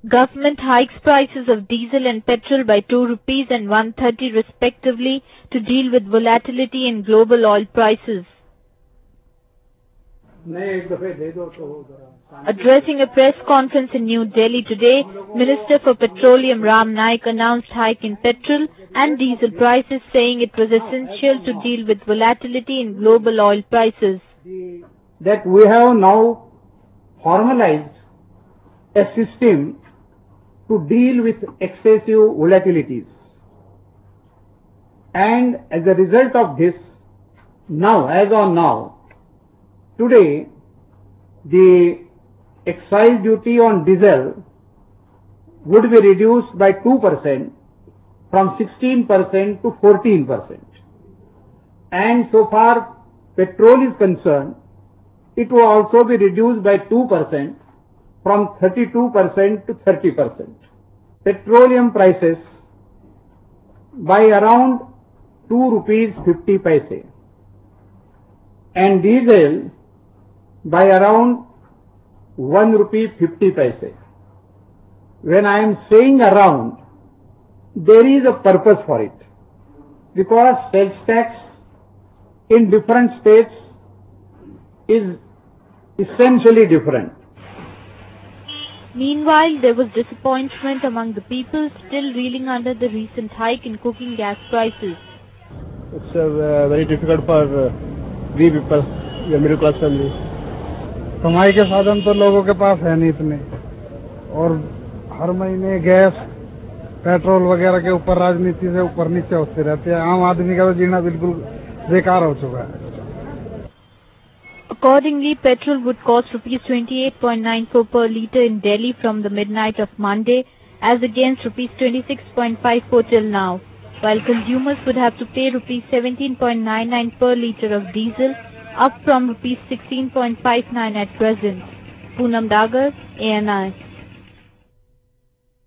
Government hikes prices of diesel and petrol by 2 rupees and 130 respectively to deal with volatility in global oil prices. Addressing a press conference in New Delhi today, Minister for Petroleum Ram Naik announced hike in petrol and diesel prices, saying it was essential to deal with volatility in global oil prices. That we have now formalized a system to deal with excessive volatilities. And as a result of this, as on now, today, the excise duty on diesel would be reduced by 2% from 16% to 14%. And so far petrol is concerned, it will also be reduced by 2% from 32% to 30%. Petroleum prices by around 2 rupees 50 paise and diesel by around 1 rupee 50 paise. When I am saying around, there is a purpose for it, because sales tax in different states is essentially different. Meanwhile, there was disappointment among the people still reeling under the recent hike in cooking gas prices. It's very difficult for we people, the middle class family. कमाई के साधन तो लोगों के पास है नहीं इतने, और हर महीने गैस पेट्रोल वगैरह के ऊपर राजनीति से ऊपर नीचे होते रहते हैं. आम आदमी का तो जीना बिल्कुल बेकार हो चुका है. Accordingly, petrol would cost rupees 28.94 per litre in Delhi from the midnight of Monday, as against rupees 26.54 till now, while consumers would have to pay rupees 17.99 per litre of diesel, up from rupees 16.59 at present. Poonam Dagar, ANI.